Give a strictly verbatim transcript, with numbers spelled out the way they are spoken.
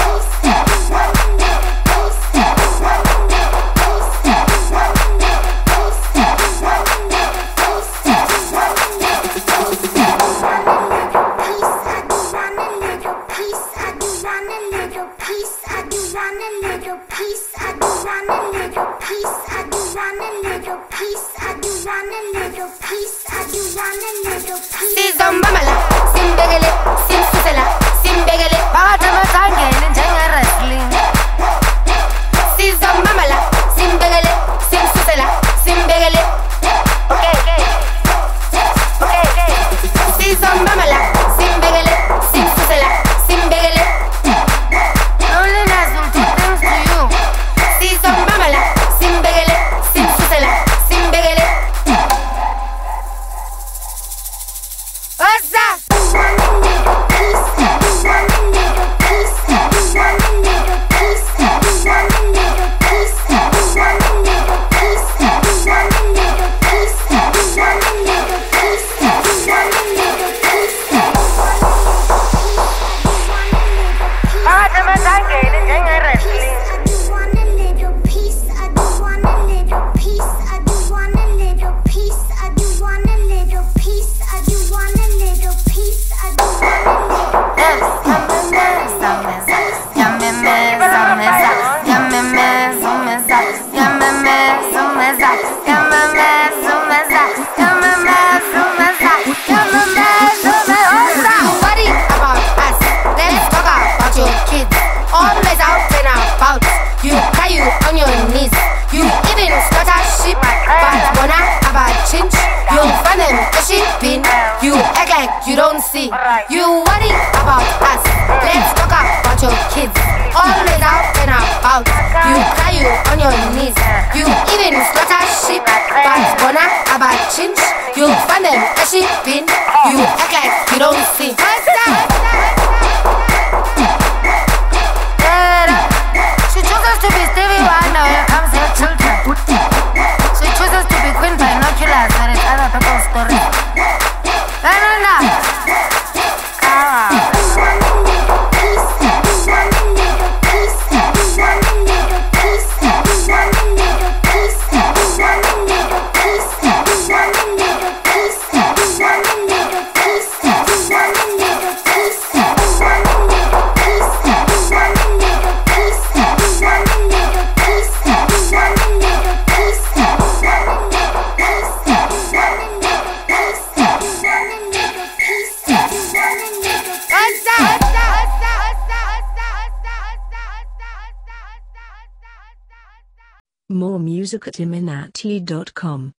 Sizombamala, simbegele, simsusela, simbegele. Phakathi emasangeni njenge-wrestling. Sizombamala, simbegele, simsusela, simbegele. Okay, okay. Okay, okay. Sizombamala, simbegele, simsusela, simbegele. Loneliness will do things to you. Sizombamala, simbegele, simsusela, simbegele. What's up? Phakathi emasangeni njenge-wrestling. Worry about us. Let's talk about your kids. Always out and about. You cry you on your knees. You even slaughter sheep, but wanna about chinch. You find them a sheep bin. You act like you don't see. You worry about us. Let's talk about your kids. Always out and about. You cry you on your knees. You even slaughter sheep, but wanna about chinch. You find them a sheep bin. You act like you don't see. She chooses to be Stevie Wonder when it comes to her children. She chooses to be Queen Binoculars when it's other people's stories. No, no, no. Ah. More music at iminati dot com.